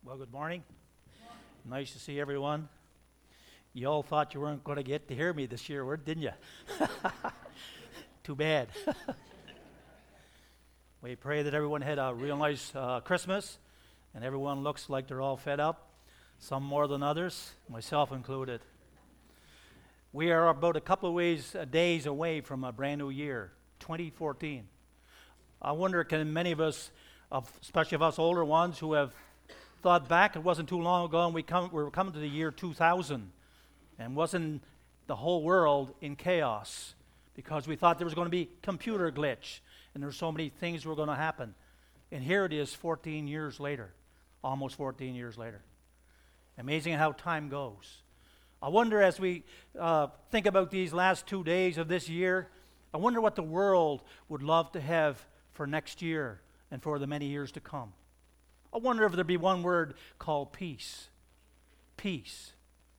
Well, good morning. Nice to see everyone. You all thought you weren't going to get to hear me this year, didn't you? Too bad. We pray that everyone had a real nice Christmas, and everyone looks like they're all fed up, some more than others, myself included. We are about a couple of days away from a brand new year, 2014. I wonder, can many of us, especially of us older ones who have thought back, it wasn't too long ago, and we were coming to the year 2000, and wasn't the whole world in chaos because we thought there was going to be computer glitch, and there were so many things were going to happen. And here it is 14 years later, almost 14 years later. Amazing how time goes. I wonder, as we think about these last 2 days of this year, I wonder what the world would love to have for next year and for the many years to come. I wonder if there'd be one word called peace. Peace.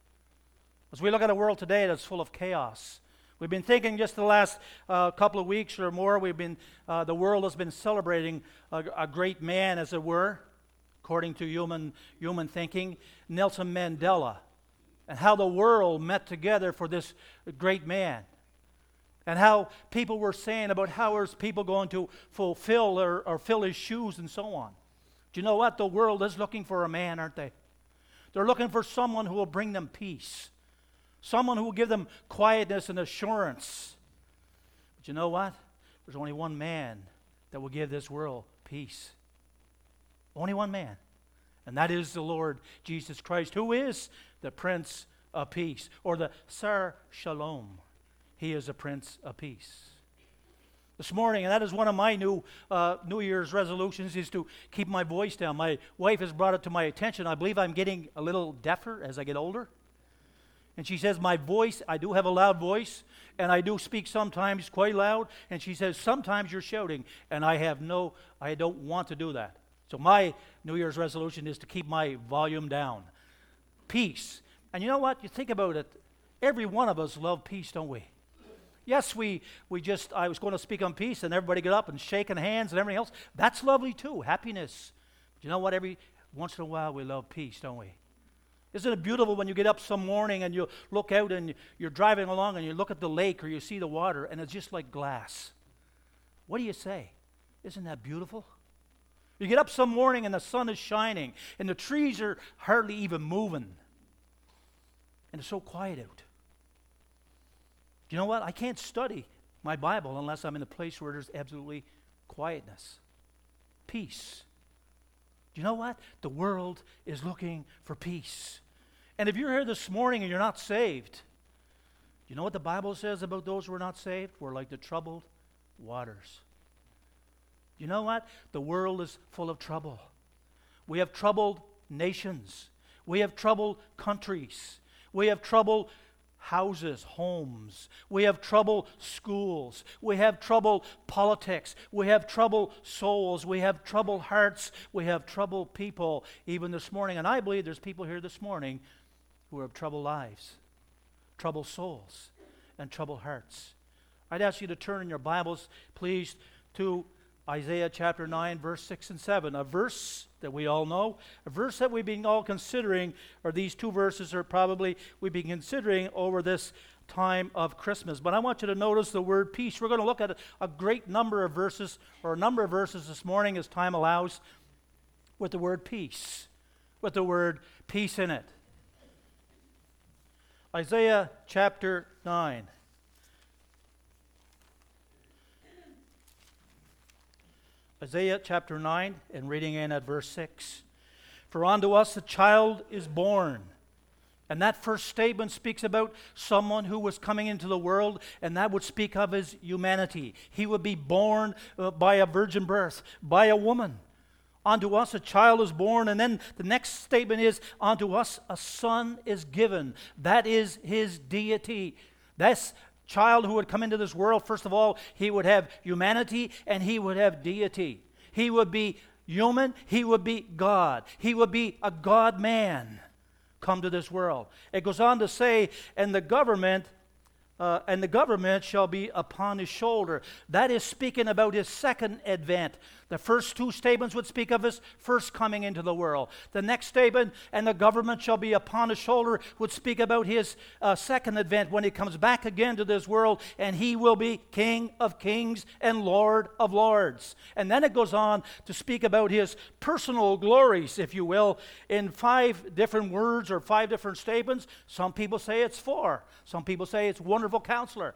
As we look at a world today that's full of chaos, we've been thinking just the last couple of weeks or more, the world has been celebrating a great man, as it were, according to human thinking, Nelson Mandela, and how the world met together for this great man. And how people were saying about how is people going to fulfill or fill his shoes and so on. Do you know what? The world is looking for a man, aren't they? They're looking for someone who will bring them peace. Someone who will give them quietness and assurance. But you know what? There's only one man that will give this world peace. Only one man. And that is the Lord Jesus Christ, who is the Prince of Peace, or the Sar Shalom. He is a Prince of Peace. This morning, and that is one of my New Year's resolutions, is to keep my voice down. My wife has brought it to my attention. I believe I'm getting a little deafer as I get older. And she says, my voice, I do have a loud voice, and I do speak sometimes quite loud. And she says, sometimes you're shouting, and I don't want to do that. So my New Year's resolution is to keep my volume down. Peace. And you know what? You think about it. Every one of us love peace, don't we? Yes, I was going to speak on peace, and everybody got up and shaking hands and everything else. That's lovely too, happiness. But you know what? Every once in a while we love peace, don't we? Isn't it beautiful when you get up some morning and you look out and you're driving along and you look at the lake or you see the water and it's just like glass? What do you say? Isn't that beautiful? You get up some morning and the sun is shining and the trees are hardly even moving. And it's so quiet out. Do you know what? I can't study my Bible unless I'm in a place where there's absolutely quietness. Peace. Do you know what? The world is looking for peace. And if you're here this morning and you're not saved, do you know what the Bible says about those who are not saved? We're like the troubled waters. You know what? The world is full of trouble. We have troubled nations. We have troubled countries. We have troubled houses, homes. We have troubled schools. We have troubled politics. We have troubled souls. We have troubled hearts. We have troubled people even this morning. And I believe there's people here this morning who have troubled lives, troubled souls, and troubled hearts. I'd ask you to turn in your Bibles, please, to Isaiah chapter 9, verse 6 and 7, a verse that we all know, a verse that we've been all considering, or these two verses are probably we've been considering over this time of Christmas. But I want you to notice the word peace. We're going to look at a great number of verses, or a number of verses this morning as time allows, with the word peace, with the word peace in it. Isaiah chapter 9. Isaiah chapter 9, and reading in at verse 6. For unto us a child is born. And that first statement speaks about someone who was coming into the world, and that would speak of his humanity. He would be born by a virgin birth, by a woman. Unto us a child is born, and then the next statement is, unto us a son is given. That is his deity. That's child who would come into this world. First of all, he would have humanity and he would have deity. He would be human, he would be God. He would be a God-man come to this world. It goes on to say, and the government and the government shall be upon his shoulder. That is speaking about his second advent. The first two statements would speak of his first coming into the world. The next statement, and the government shall be upon his shoulder, would speak about his second advent when he comes back again to this world, and he will be King of kings and Lord of lords. And then it goes on to speak about his personal glories, if you will, in 5 different words or 5 different statements. Some people say it's 4. Some people say it's wonderful counselor.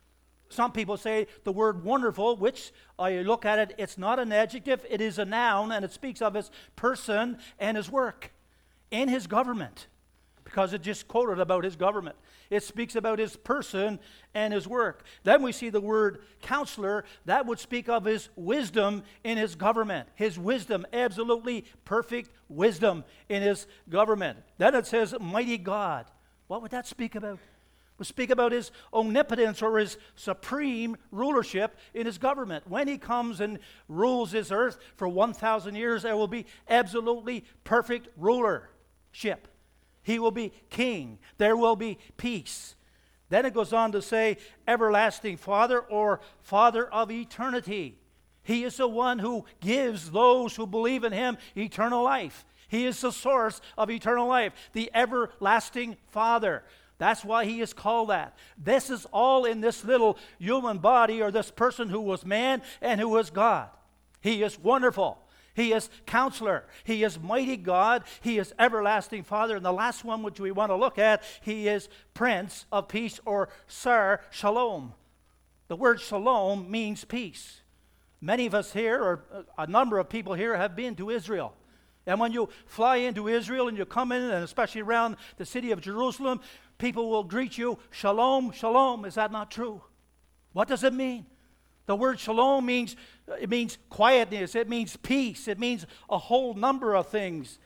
Some people say the word wonderful, which I look at it, it's not an adjective, it is a noun, and it speaks of his person and his work in his government, because it just quoted about his government. It speaks about his person and his work. Then we see the word counselor. That would speak of his wisdom in his government. His wisdom, absolutely perfect wisdom in his government. Then it says mighty God. What would that speak about? It would speak about his omnipotence or his supreme rulership in his government. When he comes and rules this earth for 1,000 years, there will be absolutely perfect rulership. He will be king. There will be peace. Then it goes on to say, everlasting Father or Father of eternity. He is the one who gives those who believe in him eternal life. He is the source of eternal life, the everlasting Father. That's why he is called that. This is all in this little human body, or this person who was man and who was God. He is wonderful. He is counselor. He is mighty God. He is everlasting Father. And the last one which we want to look at, he is Prince of Peace, or Sar Shalom. The word shalom means peace. Many of us here, or a number of people here, have been to Israel. And when you fly into Israel and you come in, and especially around the city of Jerusalem, people will greet you, shalom, shalom. Is that not true? What does it mean? The word shalom means quietness. It means peace. It means a whole number of things.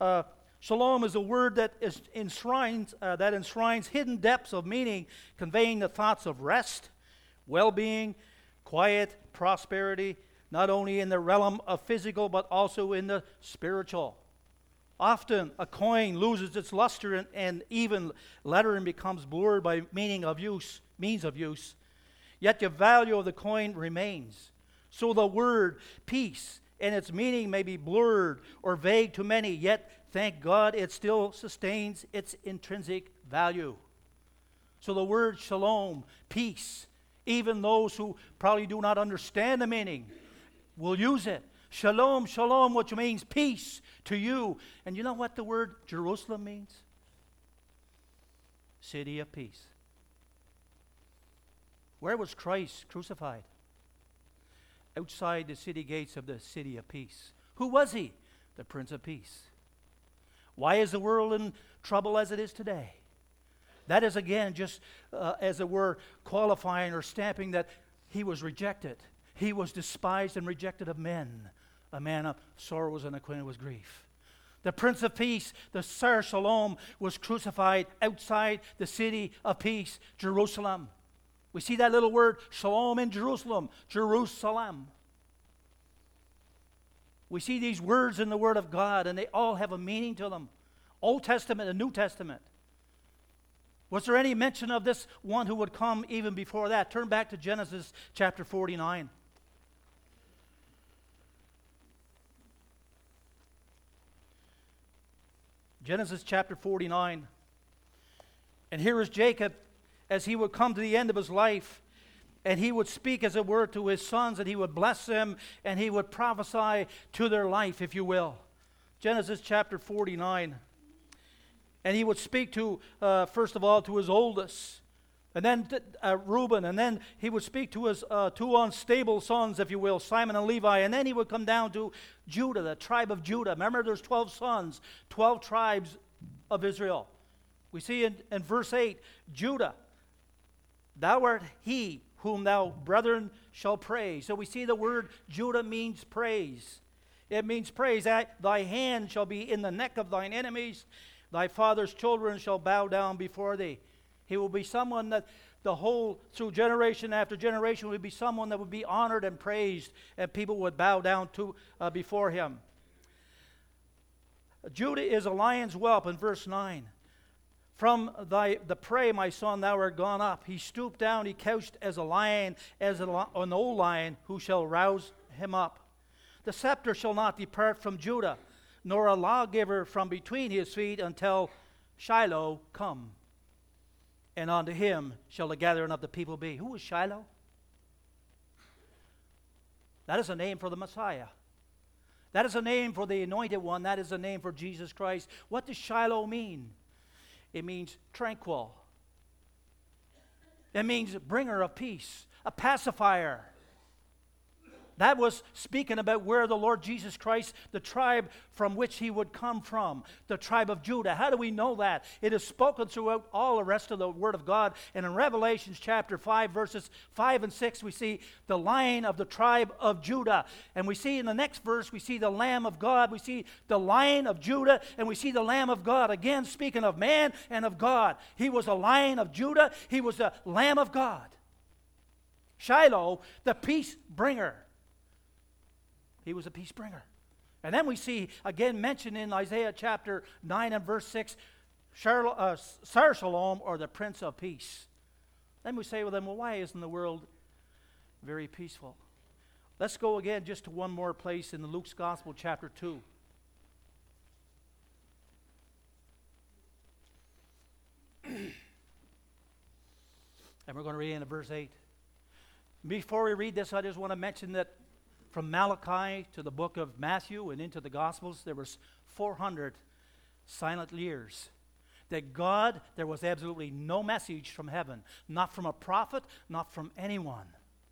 Shalom is a word that enshrines hidden depths of meaning, conveying the thoughts of rest, well-being, quiet, prosperity, not only in the realm of physical but also in the spiritual. Often a coin loses its luster and even lettering becomes blurred by means of use. Yet the value of the coin remains. So the word peace and its meaning may be blurred or vague to many, yet thank God it still sustains its intrinsic value. So the word shalom, peace, even those who probably do not understand the meaning will use it. Shalom, shalom, which means peace to you. And you know what the word Jerusalem means? City of peace. Where was Christ crucified? Outside the city gates of the city of peace. Who was he? The Prince of Peace. Why is the world in trouble as it is today? That is again just as it were qualifying or stamping that he was rejected. He was despised and rejected of men, a man of sorrows and acquainted with grief. The Prince of Peace, the Sar Shalom, was crucified outside the city of peace, Jerusalem. We see that little word, shalom, in Jerusalem, Jerusalem. We see these words in the Word of God, and they all have a meaning to them. Old Testament and New Testament. Was there any mention of this one who would come even before that? Turn back to Genesis chapter 49. Genesis chapter 49. And here is Jacob as he would come to the end of his life, and he would speak, as it were, to his sons, and he would bless them, and he would prophesy to their life, if you will. Genesis chapter 49. And he would speak to, first of all, to his oldest, and then Reuben, and then he would speak to his 2 unstable sons, if you will, Simon and Levi, and then he would come down to Judah, the tribe of Judah. Remember, there's 12 sons, 12 tribes of Israel. We see in verse 8, Judah, thou art he whom thou, brethren, shall praise. So we see the word Judah means praise. It means praise. Thy hand shall be in the neck of thine enemies. Thy father's children shall bow down before thee. He will be someone that through generation after generation, would be someone that would be honored and praised, and people would bow down before him. Judah is a lion's whelp in verse 9. the prey, my son, thou art gone up. He stooped down, he couched as a lion, as an old lion, who shall rouse him up. The scepter shall not depart from Judah, nor a lawgiver from between his feet, until Shiloh come. And unto him shall the gathering of the people be. Who is Shiloh? That is a name for the Messiah. That is a name for the Anointed One. That is a name for Jesus Christ. What does Shiloh mean? It means tranquil. It means bringer of peace, a pacifier. That was speaking about where the Lord Jesus Christ, the tribe from which he would come from, the tribe of Judah. How do we know that? It is spoken throughout all the rest of the Word of God. And in Revelation chapter 5, verses 5 and 6, we see the Lion of the tribe of Judah. And we see in the next verse, we see the Lamb of God. We see the Lion of Judah, and we see the Lamb of God. Again, speaking of man and of God. He was a Lion of Judah. He was a Lamb of God. Shiloh, the peace bringer. He was a peace bringer. And then we see, again mentioned in Isaiah chapter 9 and verse 6, Sar Shalom, or the Prince of Peace. Then we say, well, why isn't the world very peaceful? Let's go again just to one more place in Luke's Gospel, chapter 2. And we're going to read into verse 8. Before we read this, I just want to mention that from Malachi to the book of Matthew and into the Gospels, there was 400 silent years. That God, there was absolutely no message from heaven, not from a prophet, not from anyone.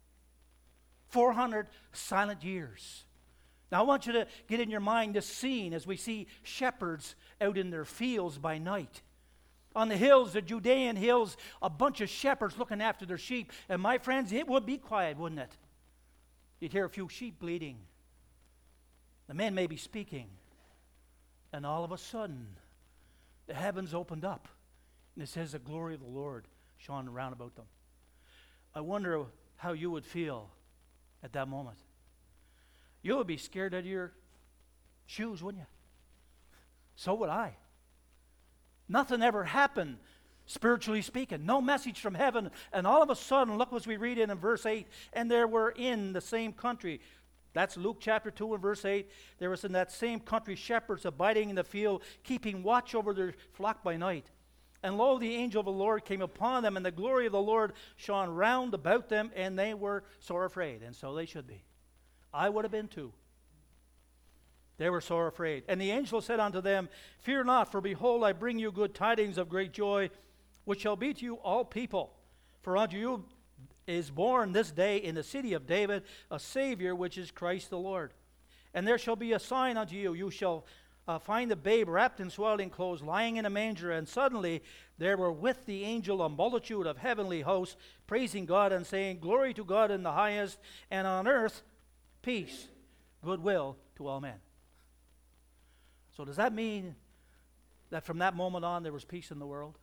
400 silent years. Now I want you to get in your mind this scene as we see shepherds out in their fields by night. On the hills, the Judean hills, a bunch of shepherds looking after their sheep. And my friends, it would be quiet, wouldn't it? You'd hear a few sheep bleating. The men may be speaking. And all of a sudden, the heavens opened up. And it says the glory of the Lord shone around about them. I wonder how you would feel at that moment. You would be scared out of your shoes, wouldn't you? So would I. Nothing ever happened, spiritually speaking. No message from heaven. And all of a sudden, look what we read in verse 8. And there were in the same country. That's Luke chapter 2 and verse 8. There was in that same country shepherds abiding in the field, keeping watch over their flock by night. And lo, the angel of the Lord came upon them, and the glory of the Lord shone round about them, and they were sore afraid. And so they should be. I would have been too. They were sore afraid. And the angel said unto them, Fear not, for behold, I bring you good tidings of great joy, which shall be to you all people. For unto you is born this day in the city of David a Savior, which is Christ the Lord. And there shall be a sign unto you. You shall find the babe wrapped in swaddling clothes, lying in a manger. And suddenly there were with the angel a multitude of heavenly hosts, praising God and saying, Glory to God in the highest, and on earth peace, goodwill to all men. So does that mean that from that moment on there was peace in the world?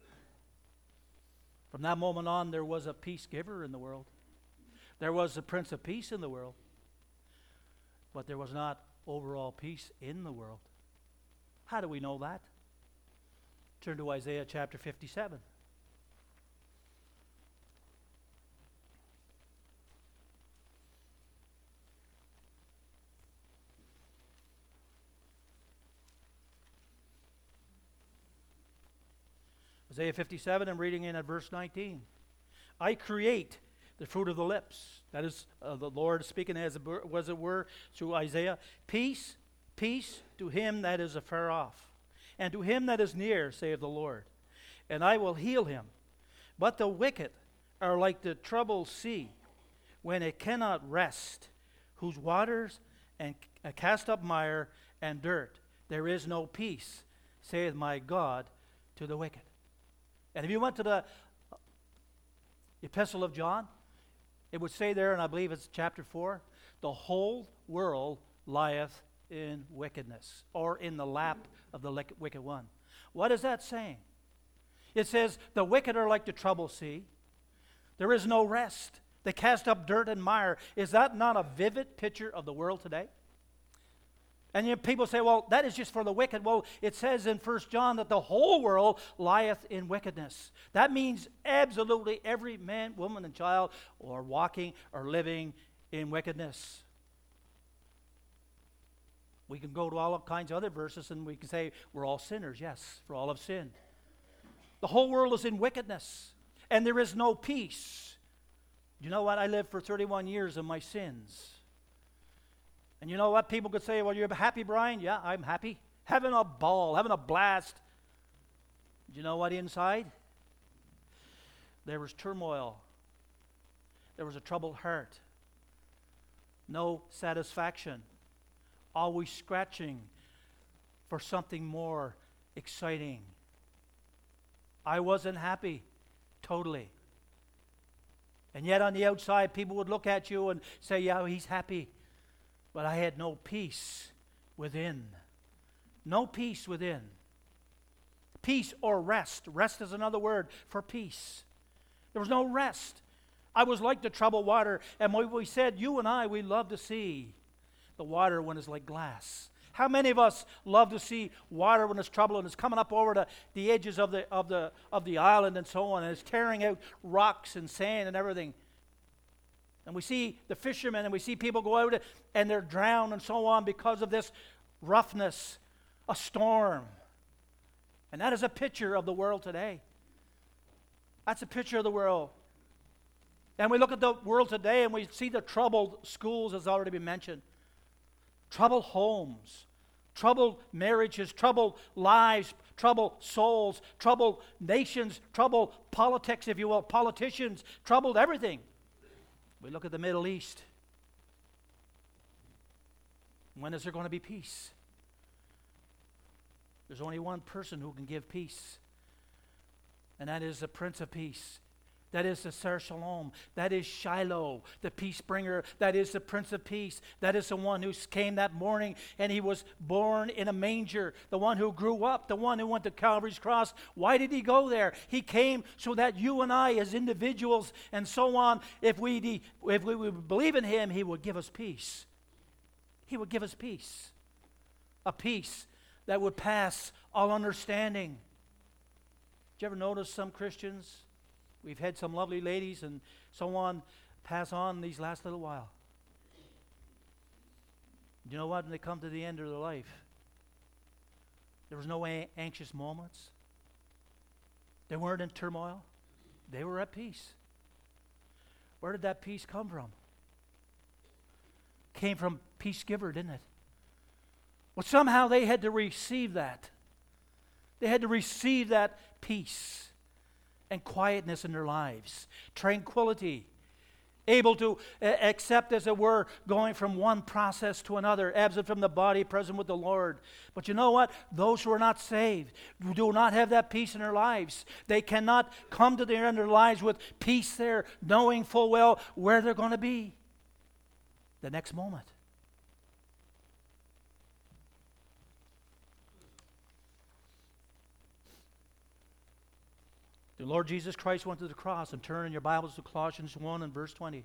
From that moment on there was a peace giver in the world. There was a Prince of Peace in the world. But there was not overall peace in the world. How do we know that? Turn to Isaiah chapter 57. Isaiah 57, I'm reading in at verse 19. I create the fruit of the lips. That is the Lord speaking as it were through Isaiah. Peace, peace to him that is afar off, and to him that is near, saith the Lord. And I will heal him. But the wicked are like the troubled sea, when it cannot rest, whose waters and cast up mire and dirt. There is no peace, saith my God, to the wicked. And if you went to the Epistle of John, it would say there, and I believe it's chapter 4, the whole world lieth in wickedness, or in the lap of the wicked one. What is that saying? It says, the wicked are like the troubled sea. There is no rest. They cast up dirt and mire. Is that not a vivid picture of the world today? And yet people say, well, that is just for the wicked. Well, it says in 1 John that the whole world lieth in wickedness. That means absolutely every man, woman, and child are walking or living in wickedness. We can go to all kinds of other verses and we can say we're all sinners. Yes, for all have sinned. The whole world is in wickedness, and there is no peace. You know what? I lived for 31 years in my sins. And you know what? People could say, well, you're happy, Brian? Yeah, I'm happy. Having a ball, having a blast. Do you know what inside? There was turmoil. There was a troubled heart. No satisfaction. Always scratching for something more exciting. I wasn't happy, totally. And yet on the outside, people would look at you and say, yeah, he's happy. But I had no peace within. No peace within. Peace or rest. Rest is another word for peace. There was no rest. I was like the troubled water. And we said, you and I, we love to see the water when it's like glass. How many of us love to see water when it's troubled and it's coming up over the edges of the island and so on, and it's tearing out rocks and sand and everything? And we see the fishermen and we see people go out and they're drowned and so on because of this roughness, a storm. And that is a picture of the world today. That's a picture of the world. And we look at the world today and we see the troubled schools, as already been mentioned. Troubled homes, troubled marriages, troubled lives, troubled souls, troubled nations, troubled politics, if you will, politicians, troubled everything. We look at the Middle East. When is there going to be peace? There's only one person who can give peace, and that is the Prince of Peace. That is the Ser Shalom. That is Shiloh, the peace bringer. That is the Prince of Peace. That is the one who came that morning and he was born in a manger. The one who grew up, the one who went to Calvary's cross. Why did he go there? He came so that you and I as individuals and so on, if we would believe in him, he would give us peace. He would give us peace. A peace that would pass all understanding. Did you ever notice some Christians? We've had some lovely ladies and so on pass on these last little while. You know what? When they come to the end of their life, there was no anxious moments. They weren't in turmoil. They were at peace. Where did that peace come from? Came from peace giver, didn't it? Well, somehow they had to receive that. They had to receive that peace and quietness in their lives, tranquility, able to accept, as it were, going from one process to another, absent from the body, present with the Lord. But you know what? Those who are not saved, who do not have that peace in their lives, they cannot come to the end of their lives with peace there, knowing full well where they're going to be the next moment. The Lord Jesus Christ went to the cross, and turn in your Bibles to Colossians 1 and verse 20.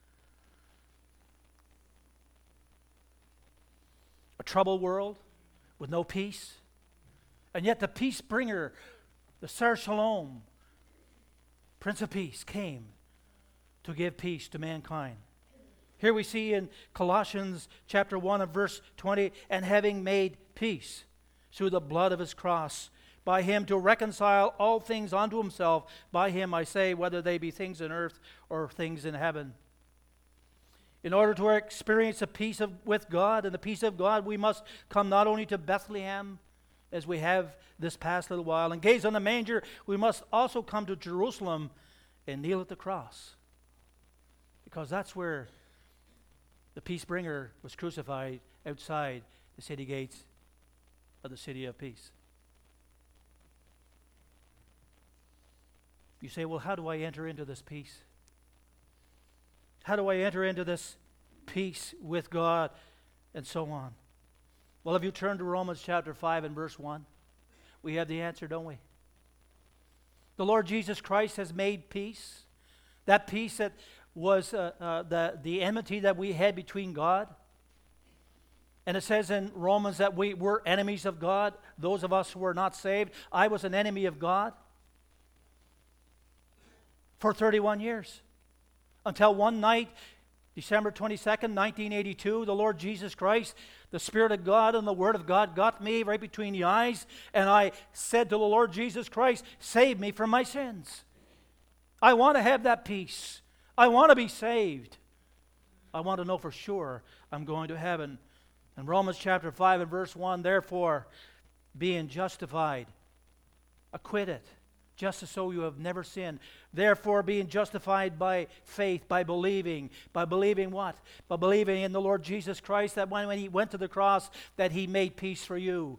A troubled world with no peace, and yet the peace bringer, the Ser Shalom, Prince of Peace, came to give peace to mankind. Here we see in Colossians chapter 1 and verse 20, and having made peace through the blood of his cross, by him to reconcile all things unto himself. By him, I say, whether they be things in earth or things in heaven. In order to experience the peace with God and the peace of God, we must come not only to Bethlehem, as we have this past little while, and gaze on the manger, we must also come to Jerusalem and kneel at the cross. Because that's where the peace bringer was crucified, outside the city gates of the city of peace. You say, well, how do I enter into this peace? How do I enter into this peace with God and so on? Well, if you turn to Romans chapter 5 and verse 1, we have the answer, don't we? The Lord Jesus Christ has made peace. That peace that was the enmity that we had between God. And it says in Romans that we were enemies of God, those of us who were not saved. I was an enemy of God for 31 years. Until one night, December 22nd, 1982, the Lord Jesus Christ, the Spirit of God and the Word of God got me right between the eyes, and I said to the Lord Jesus Christ, save me from my sins. I want to have that peace. I want to be saved. I want to know for sure I'm going to heaven. In Romans chapter 5 and verse 1, therefore, being justified, acquitted, just as so you have never sinned. Therefore, being justified by faith, by believing what? By believing in the Lord Jesus Christ, that when He went to the cross, that He made peace for you.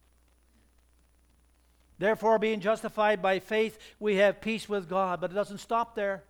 Therefore, being justified by faith, we have peace with God. But it doesn't stop there.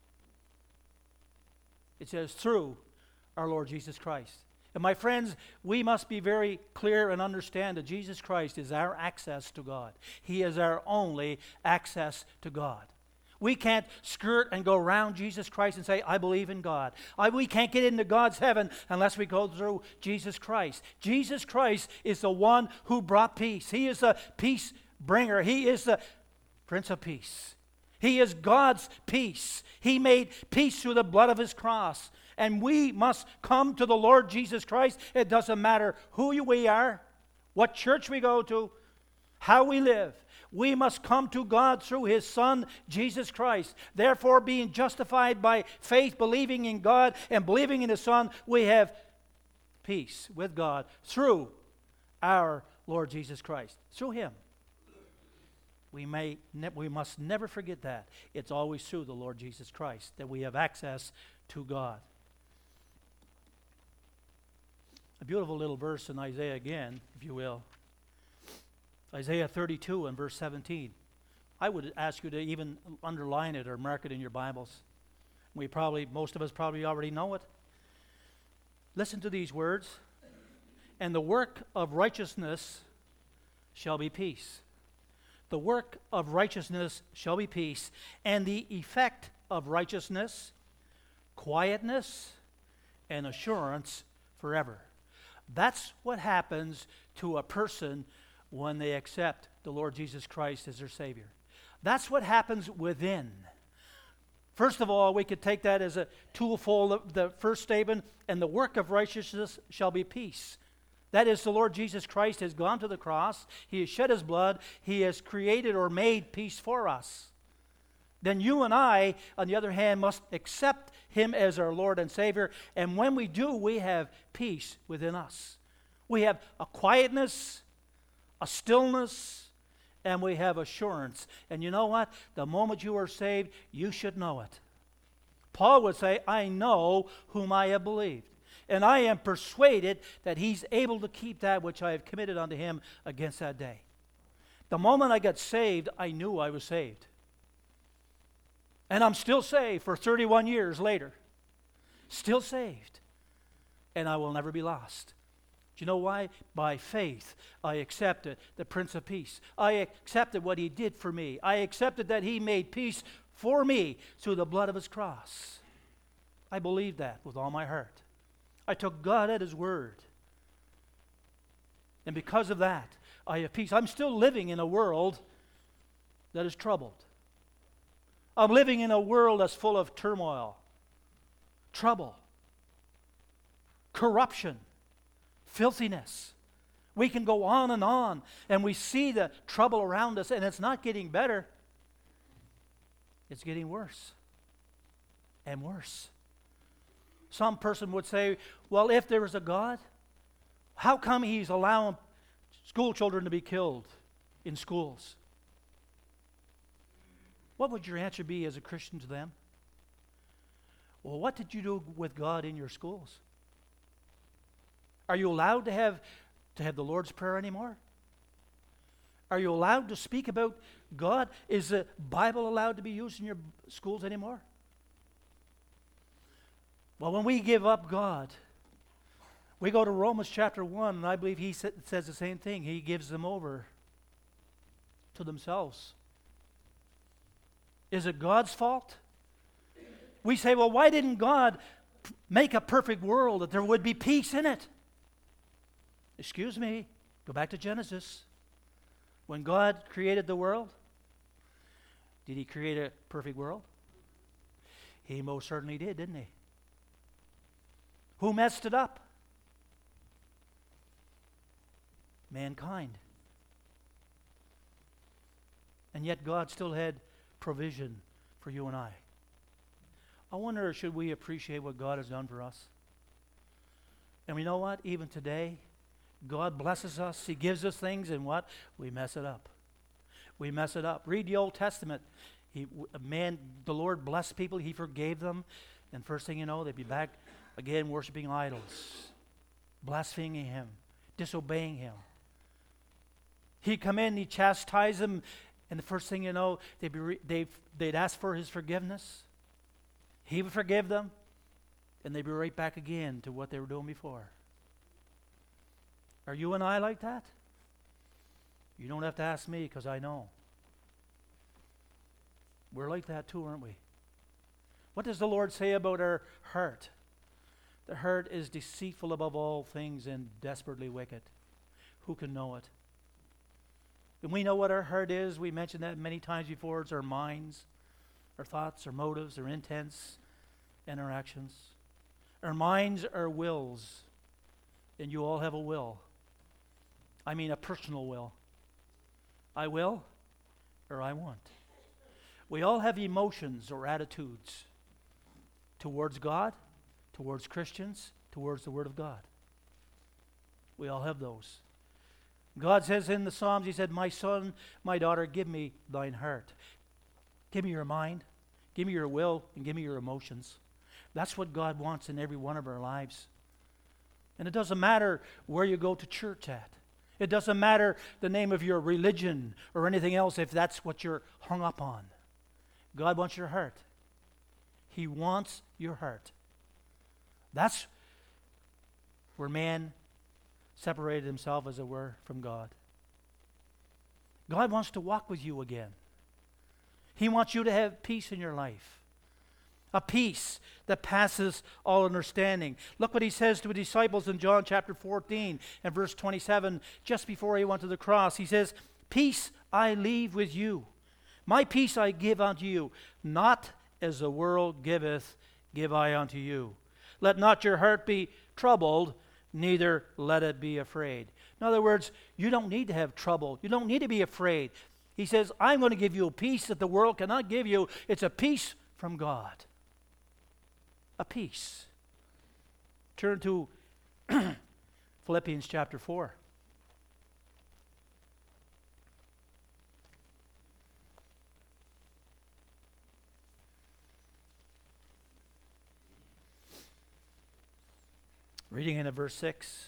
It says, through our Lord Jesus Christ. And my friends, we must be very clear and understand that Jesus Christ is our access to God. He is our only access to God. We can't skirt and go around Jesus Christ and say, I believe in God. We can't get into God's heaven unless we go through Jesus Christ. Jesus Christ is the one who brought peace. He is the peace bringer. He is the Prince of Peace. He is God's peace. He made peace through the blood of His cross. And we must come to the Lord Jesus Christ. It doesn't matter who we are, what church we go to, how we live. We must come to God through His Son, Jesus Christ. Therefore, being justified by faith, believing in God and believing in His Son, we have peace with God through our Lord Jesus Christ. Through Him. We must never forget that. It's always through the Lord Jesus Christ that we have access to God. A beautiful little verse in Isaiah again, if you will. Isaiah 32 and verse 17. I would ask you to even underline it or mark it in your Bibles. Most of us probably already know it. Listen to these words. And the work of righteousness shall be peace. The work of righteousness shall be peace, and the effect of righteousness, quietness, and assurance forever. That's what happens to a person when they accept the Lord Jesus Christ as their Savior. That's what happens within. First of all, we could take that as a twofold, the first statement, and the work of righteousness shall be peace. That is, the Lord Jesus Christ has gone to the cross. He has shed His blood. He has created or made peace for us. Then you and I, on the other hand, must accept Him as our Lord and Savior. And when we do, we have peace within us. We have a quietness, a stillness, and we have assurance. And you know what? The moment you are saved, you should know it. Paul would say, I know whom I have believed. And I am persuaded that He's able to keep that which I have committed unto Him against that day. The moment I got saved, I knew I was saved. And I'm still saved for 31 years later. Still saved. And I will never be lost. Do you know why? By faith, I accepted the Prince of Peace. I accepted what He did for me. I accepted that He made peace for me through the blood of His cross. I believed that with all my heart. I took God at His word. And because of that, I have peace. I'm still living in a world that is troubled. I'm living in a world that's full of turmoil, trouble, corruption, filthiness. We can go on, and we see the trouble around us, and it's not getting better. It's getting worse and worse. Some person would say, well, if there is a God, how come He's allowing school children to be killed in schools? What would your answer be as a Christian to them? Well, what did you do with God in your schools? Are you allowed to have the Lord's Prayer anymore? Are you allowed to speak about God? Is the Bible allowed to be used in your schools anymore? Well, when we give up God, we go to Romans chapter 1, and I believe He says the same thing. He gives them over to themselves. Is it God's fault? We say, well, why didn't God make a perfect world that there would be peace in it? Excuse me, go back to Genesis. When God created the world, did he create a perfect world? He most certainly did, didn't he? Who messed it up? Mankind. And yet God still had provision for you and I. I wonder, should we appreciate what God has done for us? And you know what? Even today, God blesses us. He gives us things, and what? We mess it up. We mess it up. Read the Old Testament. The Lord blessed people. He forgave them. And first thing you know, they'd be back again worshiping idols, blaspheming him, disobeying him. He'd come in, he'd chastise them, and the first thing you know, they'd ask for his forgiveness. He would forgive them, and they'd be right back again to what they were doing before. Are you and I like that? You don't have to ask me, because I know. We're like that too, aren't we? What does the Lord say about our heart? The heart is deceitful above all things and desperately wicked. Who can know it? And we know what our heart is. We mentioned that many times before. It's our minds, our thoughts, our motives, our intents, and our actions. Our minds are wills. And you all have a will. I mean a personal will. I will or I want. We all have emotions or attitudes towards God, towards Christians, towards the Word of God. We all have those. God says in the Psalms, he said, "My son, my daughter, give me thine heart." Give me your mind, give me your will, and give me your emotions. That's what God wants in every one of our lives. And it doesn't matter where you go to church at. It doesn't matter the name of your religion or anything else if that's what you're hung up on. God wants your heart. He wants your heart. That's where man separated himself, as it were, from God. God wants to walk with you again. He wants you to have peace in your life. A peace that passes all understanding. Look what he says to the disciples in John chapter 14 and verse 27, just before he went to the cross. He says, "Peace I leave with you. My peace I give unto you. Not as the world giveth, give I unto you. Let not your heart be troubled, neither let it be afraid." In other words, you don't need to have trouble. You don't need to be afraid. He says, I'm going to give you a peace that the world cannot give you. It's a peace from God. A peace. Turn to Philippians chapter 4. Reading in verse 6.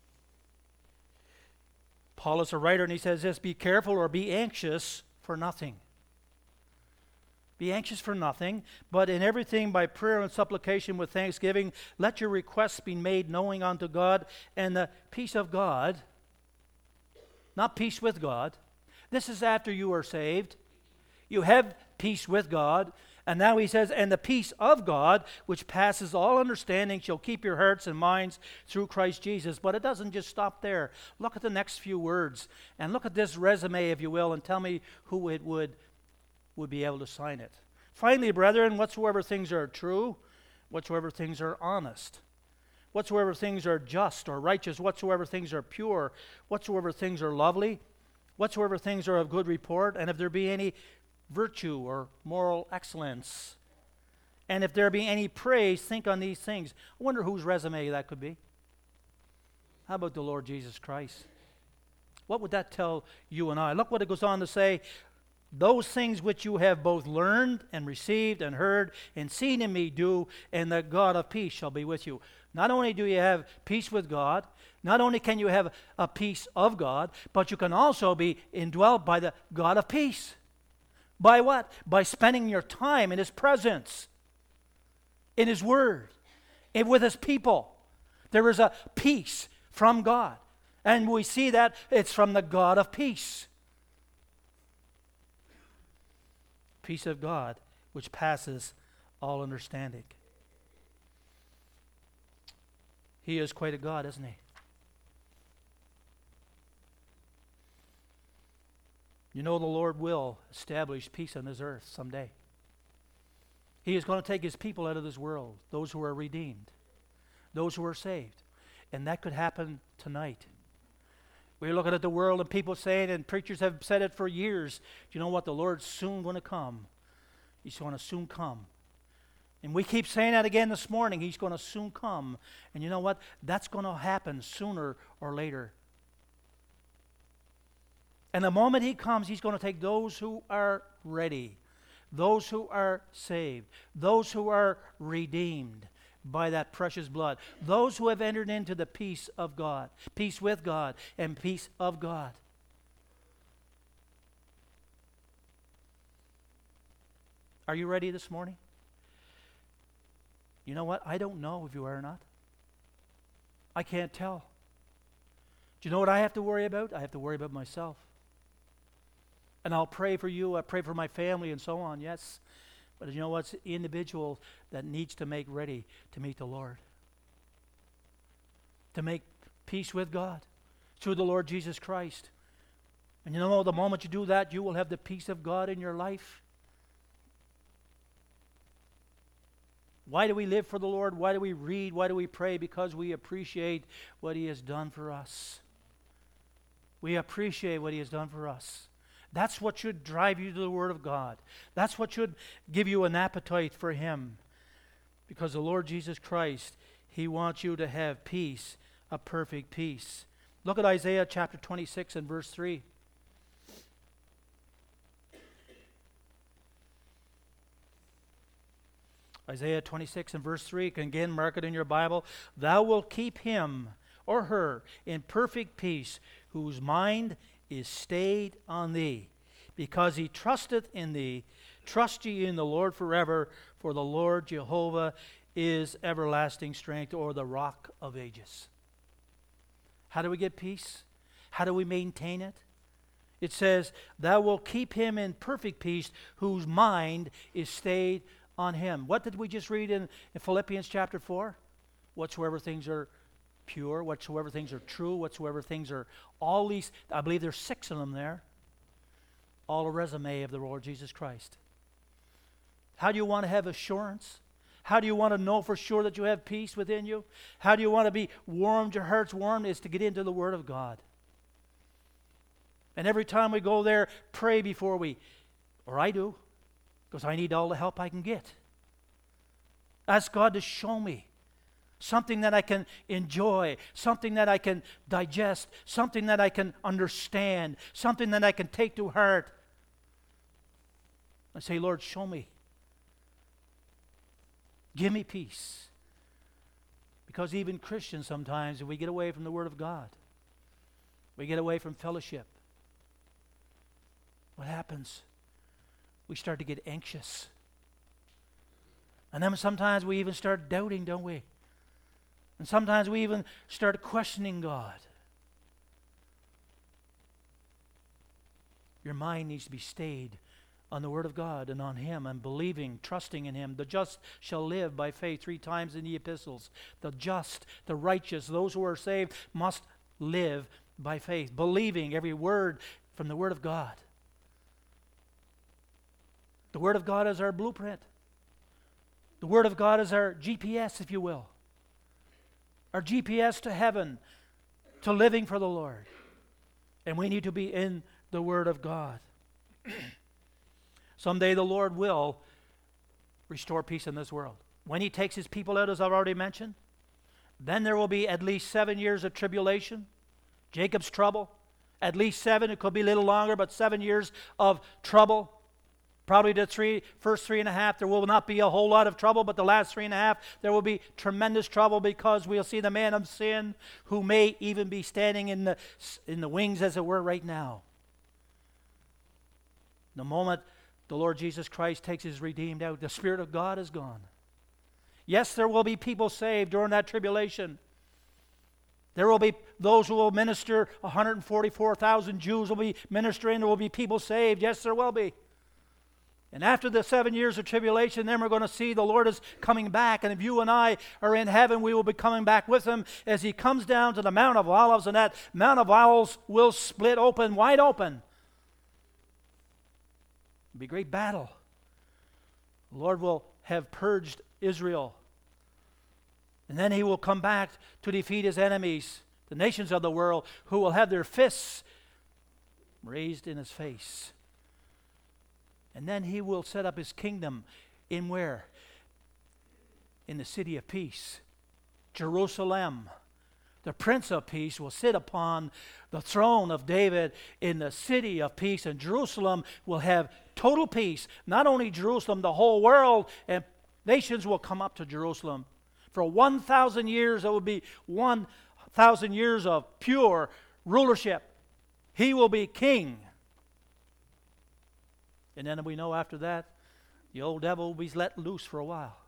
Paul is a writer, and he says this, "Be careful or be anxious for nothing. Be anxious for nothing, but in everything by prayer and supplication with thanksgiving, let your requests be made known unto God, and the peace of God," not peace with God. This is after you are saved. You have peace with God. And now he says, "And the peace of God, which passes all understanding, shall keep your hearts and minds through Christ Jesus." But it doesn't just stop there. Look at the next few words. And look at this resume, if you will, and tell me who it would be able to sign it. "Finally, brethren, whatsoever things are true, whatsoever things are honest, whatsoever things are just or righteous, whatsoever things are pure, whatsoever things are lovely, whatsoever things are of good report, and if there be any virtue or moral excellence, and if there be any praise, think on these things." I wonder whose resume that could be. How about the Lord Jesus Christ? What would that tell you and I? Look what it goes on to say. "Those things which you have both learned and received and heard and seen in me do, and the God of peace shall be with you." Not only do you have peace with God, not only can you have a peace of God, but you can also be indwelt by the God of peace. By what? By spending your time in His presence, in His Word, and with His people. There is a peace from God. And we see that it's from the God of peace. Peace of God, which passes all understanding. He is quite a God, isn't He? You know the Lord will establish peace on this earth someday. He is going to take his people out of this world, those who are redeemed, those who are saved. And that could happen tonight. We're looking at the world and people saying, and preachers have said it for years, you know what, the Lord's soon going to come. He's going to soon come. And we keep saying that again this morning, he's going to soon come. And you know what, that's going to happen sooner or later. And the moment he comes, he's going to take those who are ready, those who are saved, those who are redeemed by that precious blood, those who have entered into the peace of God, peace with God, and peace of God. Are you ready this morning? You know what? I don't know if you are or not. I can't tell. Do you know what I have to worry about? I have to worry about myself. And I'll pray for you, I pray for my family and so on, yes. But you know what's the individual that needs to make ready to meet the Lord. To make peace with God through the Lord Jesus Christ. And you know, the moment you do that, you will have the peace of God in your life. Why do we live for the Lord? Why do we read? Why do we pray? Because we appreciate what he has done for us. We appreciate what he has done for us. That's what should drive you to the Word of God. That's what should give you an appetite for him. Because the Lord Jesus Christ, he wants you to have peace, a perfect peace. Look at Isaiah chapter 26 and verse 3. Isaiah 26 and verse 3, you can again mark it in your Bible. Thou wilt keep him or her in perfect peace, whose mind is stayed on thee, because he trusteth in thee. Trust ye in the Lord forever, for the Lord Jehovah is everlasting strength, or the rock of ages. How do we get peace? How do we maintain it? It says, thou wilt keep him in perfect peace, whose mind is stayed on him. What did we just read in Philippians chapter 4? Whatsoever things are pure, whatsoever things are true, whatsoever things are, all these, I believe there's 6 of them there, all a resume of the Lord Jesus Christ. How do you want to have assurance? How do you want to know for sure that you have peace within you? How do you want to be warmed, your heart's warmed? Is to get into the Word of God. And every time we go there, pray before we, or I do, because I need all the help I can get. Ask God to show me something that I can enjoy, something that I can digest, something that I can understand, something that I can take to heart. I say, Lord, show me. Give me peace. Because even Christians sometimes, we get away from the Word of God. We get away from fellowship. What happens? We start to get anxious. And then sometimes we even start doubting, don't we? And sometimes we even start questioning God. Your mind needs to be stayed on the Word of God and on him and believing, trusting in him. The just shall live by faith, 3 times in the epistles. The just, the righteous, those who are saved must live by faith, believing every word from the Word of God. The Word of God is our blueprint. The Word of God is our GPS, if you will. Our GPS to heaven, to living for the Lord. And we need to be in the Word of God. Someday the Lord will restore peace in this world. When he takes his people out, as I've already mentioned, then there will be at least 7 years of tribulation, Jacob's trouble. At least 7, it could be a little longer, but 7 years of trouble. Probably the first 3.5, there will not be a whole lot of trouble, but the last 3.5, there will be tremendous trouble, because we'll see the man of sin who may even be standing in the wings, as it were, right now. The moment the Lord Jesus Christ takes his redeemed out, the Spirit of God is gone. Yes, there will be people saved during that tribulation. There will be those who will minister. 144,000 Jews will be ministering. There will be people saved. Yes, there will be. And after the 7 years of tribulation, then we're going to see the Lord is coming back. And if you and I are in heaven, we will be coming back with him as he comes down to the Mount of Olives. And that Mount of Olives will split open, wide open. It'll be a great battle. The Lord will have purged Israel. And then he will come back to defeat his enemies, the nations of the world, who will have their fists raised in his face. And then he will set up his kingdom in where? In the city of peace, Jerusalem. The Prince of Peace will sit upon the throne of David in the city of peace, and Jerusalem will have total peace. Not only Jerusalem, the whole world, and nations will come up to Jerusalem. For 1,000 years, it will be 1,000 years of pure rulership. He will be king. And then we know after that, the old devil will be let loose for a while.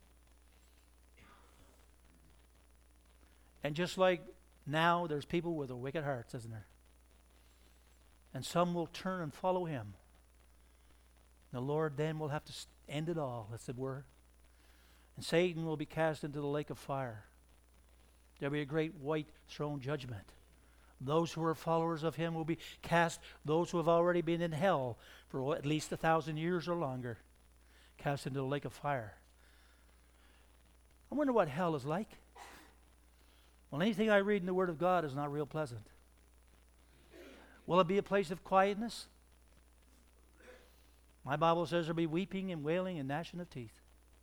And just like now, there's people with wicked hearts, isn't there? And some will turn and follow him. The Lord then will have to end it all, as it were. And Satan will be cast into the lake of fire. There will be a great white throne judgment. Those who are followers of him will be cast. Those who have already been in hell for at least 1,000 years or longer, cast into the lake of fire. I wonder what hell is like. Well, anything I read in the Word of God is not real pleasant. Will it be a place of quietness? My Bible says there'll be weeping and wailing and gnashing of teeth.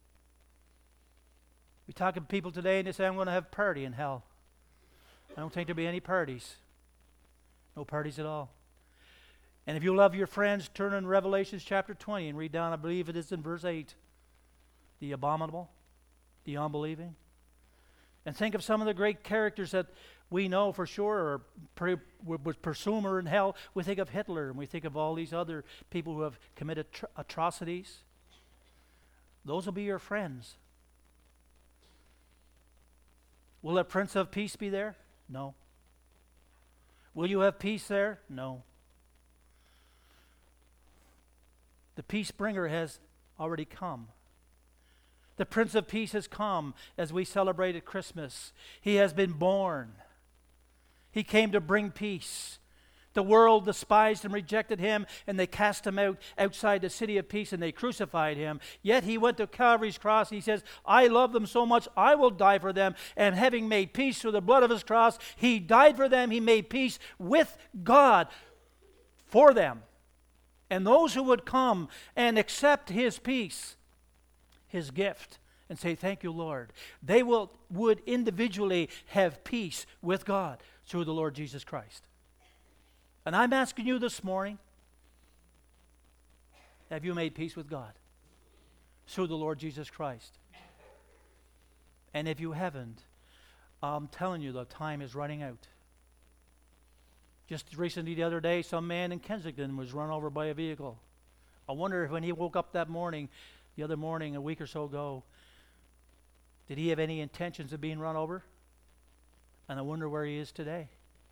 We talk to people today and they say, I'm going to have a party in hell. I don't think there'll be any parties. No parties at all. And if you love your friends, turn in Revelations chapter 20 and read down, I believe it is in verse 8. The abominable, the unbelieving. And think of some of the great characters that we know for sure would pursue her in hell. We think of Hitler, and we think of all these other people who have committed atrocities. Those will be your friends. Will the Prince of Peace be there? No. Will you have peace there? No. The peace bringer has already come. The Prince of Peace has come as we celebrated Christmas. He has been born. He came to bring peace. The world despised and rejected him, and they cast him out outside the city of peace, and they crucified him. Yet he went to Calvary's cross. He says, I love them so much, I will die for them. And having made peace through the blood of his cross, he died for them. He made peace with God for them. And those who would come and accept his peace, his gift, and say, thank you, Lord, they would individually have peace with God through the Lord Jesus Christ. And I'm asking you this morning, have you made peace with God through the Lord Jesus Christ? And if you haven't, I'm telling you, the time is running out. Just recently, the other day, some man in Kensington was run over by a vehicle. I wonder if when he woke up that morning, the other morning, a week or so ago, did he have any intentions of being run over? And I wonder where he is today.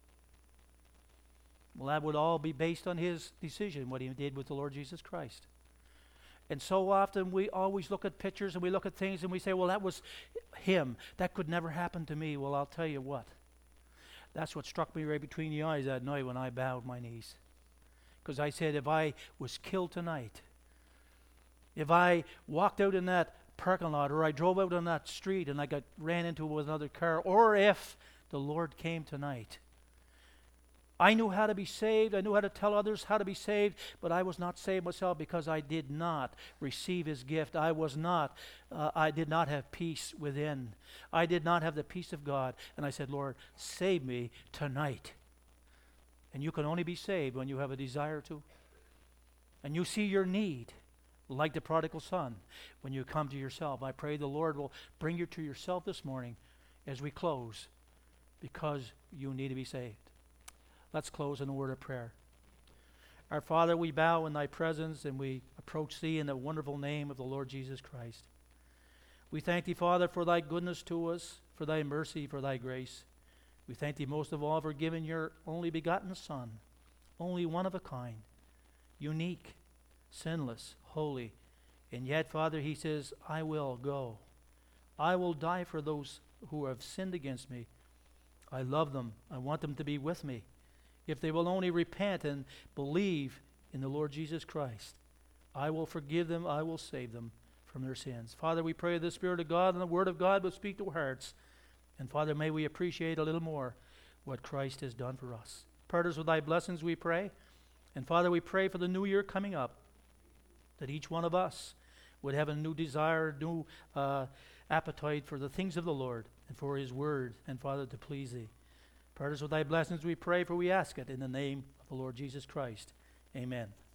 Well, that would all be based on his decision, what he did with the Lord Jesus Christ. And so often we always look at pictures and we look at things and we say, well, that was him. That could never happen to me. Well, I'll tell you what. That's what struck me right between the eyes that night when I bowed my knees. Because I said, if I was killed tonight, if I walked out in that parking lot, or I drove out on that street and I ran into with another car, or if the Lord came tonight, I knew how to be saved. I knew how to tell others how to be saved, but I was not saved myself because I did not receive his gift. I did not have peace within. I did not have the peace of God. And I said, Lord, save me tonight. And you can only be saved when you have a desire to. And you see your need, like the prodigal son, when you come to yourself. I pray the Lord will bring you to yourself this morning as we close, because you need to be saved. Let's close in a word of prayer. Our Father, we bow in thy presence and we approach thee in the wonderful name of the Lord Jesus Christ. We thank thee, Father, for thy goodness to us, for thy mercy, for thy grace. We thank thee most of all for giving your only begotten Son, only one of a kind, unique, sinless, holy. And yet, Father, he says, I will go. I will die for those who have sinned against me. I love them. I want them to be with me. If they will only repent and believe in the Lord Jesus Christ. I will forgive them, I will save them from their sins. Father, we pray the Spirit of God and the Word of God will speak to our hearts. And Father, may we appreciate a little more what Christ has done for us. Part us with thy blessings, we pray. And Father, we pray for the new year coming up, that each one of us would have a new desire, new appetite for the things of the Lord and for his word, and Father, to please thee. Part us with thy blessings, we pray, for we ask it in the name of the Lord Jesus Christ. Amen.